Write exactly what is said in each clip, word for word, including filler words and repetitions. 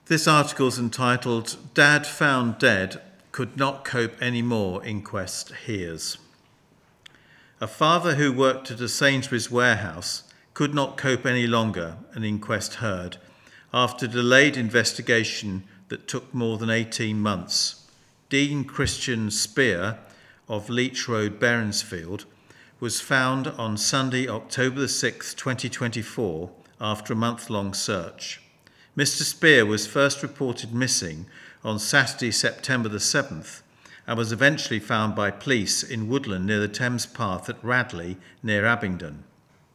This article is entitled, Dad Found Dead, Could Not Cope Anymore, Inquest Hears. A father who worked at a Sainsbury's warehouse could not cope any longer, an inquest heard, after delayed investigation that took more than eighteen months. Dean Christian Spear of Leach Road, Berensfield, was found on Sunday, October the sixth, twenty twenty-four, after a month-long search. Mister Spear was first reported missing on Saturday, September the seventh, and was eventually found by police in woodland near the Thames Path at Radley, near Abingdon.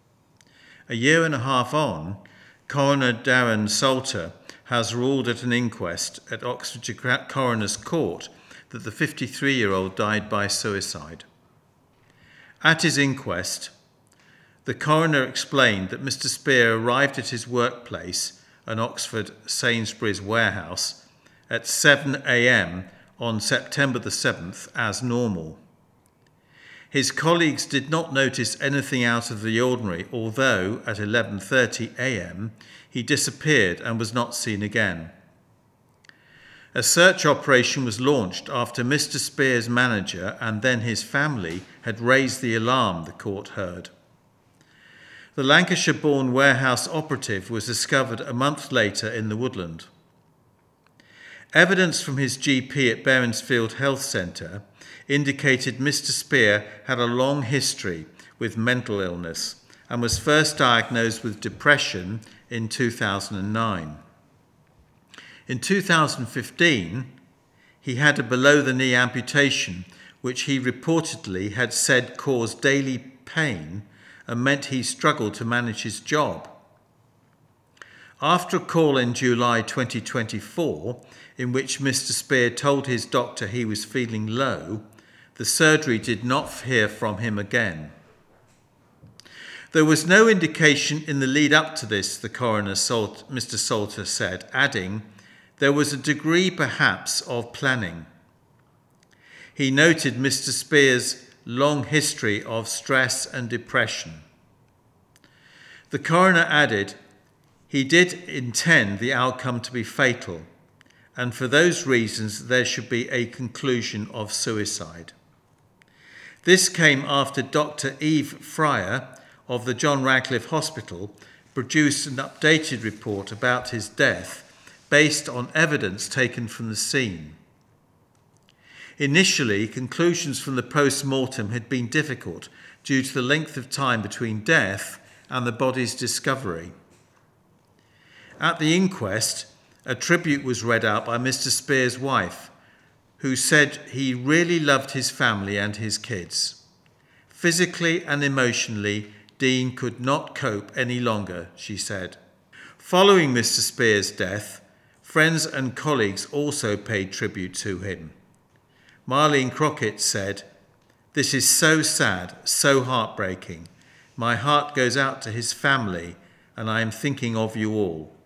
A year and a half on, Coroner Darren Salter has ruled at an inquest at Oxfordshire Coroner's Court that the fifty-three-year-old died by suicide. At his inquest, the coroner explained that Mister Spear arrived at his workplace, an Oxford Sainsbury's warehouse, at seven a.m. on September the seventh as normal. His colleagues did not notice anything out of the ordinary, although at eleven thirty a.m. he disappeared and was not seen again. A search operation was launched after Mister Spear's manager and then his family had raised the alarm, the court heard. The Lancashire-born warehouse operative was discovered a month later in the woodland. Evidence from his G P at Berensfield Health Centre indicated Mister Spear had a long history with mental illness and was first diagnosed with depression in two thousand nine. In two thousand fifteen, he had a below-the-knee amputation, which he reportedly had said caused daily pain and meant he struggled to manage his job. After a call in July twenty twenty-four, in which Mister Spear told his doctor he was feeling low, the surgery did not hear from him again. There was no indication in the lead up to this, the coroner, Mister Salter, said, adding, there was a degree perhaps of planning. He noted Mister Spear's long history of stress and depression. The coroner added, he did intend the outcome to be fatal, and for those reasons there should be a conclusion of suicide. This came after Doctor Eve Fryer of the John Radcliffe Hospital produced an updated report about his death based on evidence taken from the scene. Initially, conclusions from the post-mortem had been difficult due to the length of time between death and the body's discovery. At the inquest, a tribute was read out by Mister Spear's wife, who said he really loved his family and his kids. Physically and emotionally, Dean could not cope any longer, she said. Following Mister Spear's death, friends and colleagues also paid tribute to him. Marlene Crockett said, "This is so sad, so heartbreaking. My heart goes out to his family, and I am thinking of you all."